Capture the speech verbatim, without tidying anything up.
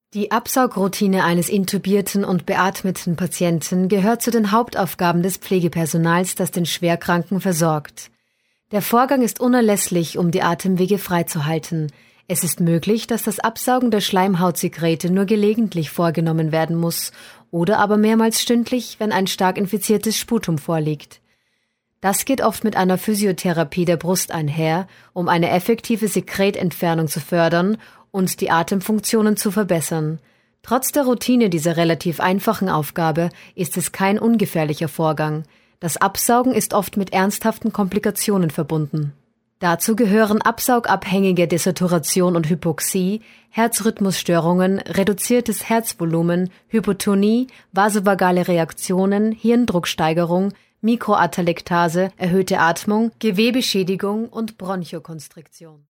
Die Absaugroutine eines intubierten und beatmeten Patienten gehört zu den Hauptaufgaben des Pflegepersonals, das den Schwerkranken versorgt. Der Vorgang ist unerlässlich, um die Atemwege freizuhalten. Es ist möglich, dass das Absaugen der Schleimhautsekrete nur gelegentlich vorgenommen werden muss oder aber mehrmals stündlich, wenn ein stark infiziertes Sputum vorliegt. Das geht oft mit einer Physiotherapie der Brust einher, um eine effektive Sekretentfernung zu fördern und die Atemfunktionen zu verbessern. Trotz der Routine dieser relativ einfachen Aufgabe ist es kein ungefährlicher Vorgang. Das Absaugen ist oft mit ernsthaften Komplikationen verbunden. Dazu gehören absaugabhängige Desaturation und Hypoxie, Herzrhythmusstörungen, reduziertes Herzvolumen, Hypotonie, vasovagale Reaktionen, Hirndrucksteigerung, Mikroatalektase, erhöhte Atmung, Gewebeschädigung und Bronchokonstriktion.